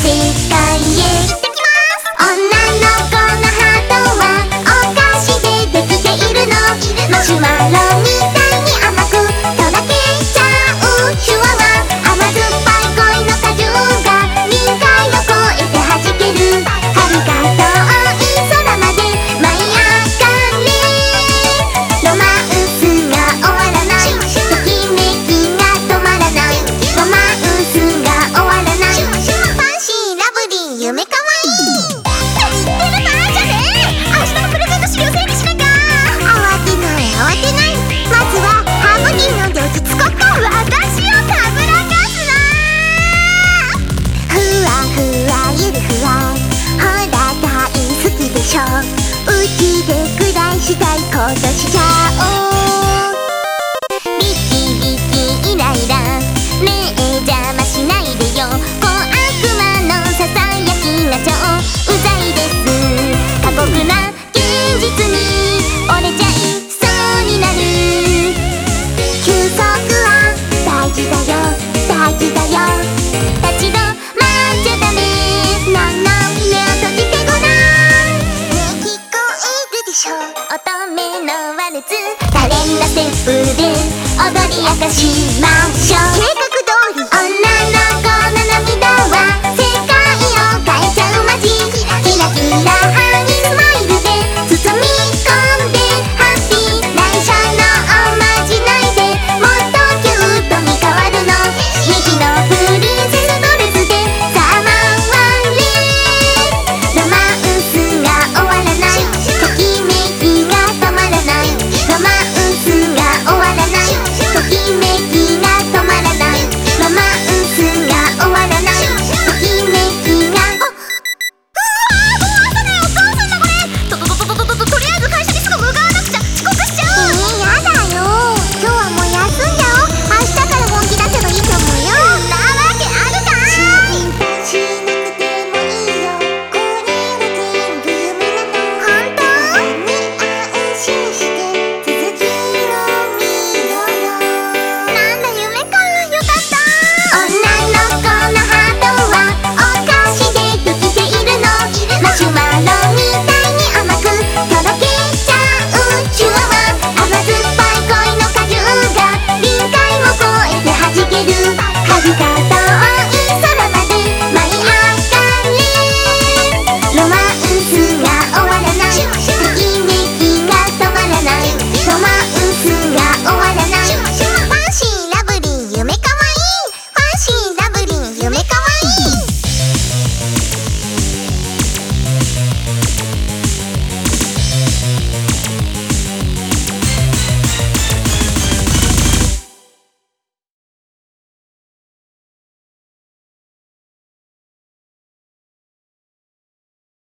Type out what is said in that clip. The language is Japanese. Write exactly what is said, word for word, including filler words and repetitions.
世界へ行ってきます。女の子のハートはお菓子でできているの。マシュマロみたいに甘くとろけちゃうシュワは甘酸っぱい恋の果汁が臨界を超えて弾ける。遥か遠い空まで舞い上がれ。ロマンスが終わらない、ときめきが止まらない。ロマンスが終わらない、ファンシーラブリー夢かわいい。何言ってる場合じゃねえ。明日のプレゼント資料整理しなきゃ。慌てない慌てない、まずはハーモニーの両日こった私をたぶらかすな。ふわふわゆるふわ、ほら大好きでしょ。うちでくらいしたいことしちゃおう。ビキビキイライラ目邪魔しないでよ。小悪魔のささやきが超うざいです。過酷な現実に折れちゃいそうになる。休息は大事だよ大事だよ。立ち止まっちゃダメ。なんなん目を閉じてごらん。ねえ聞こえるでしょ。乙女のワルツ、可憐なステップで踊り明かします。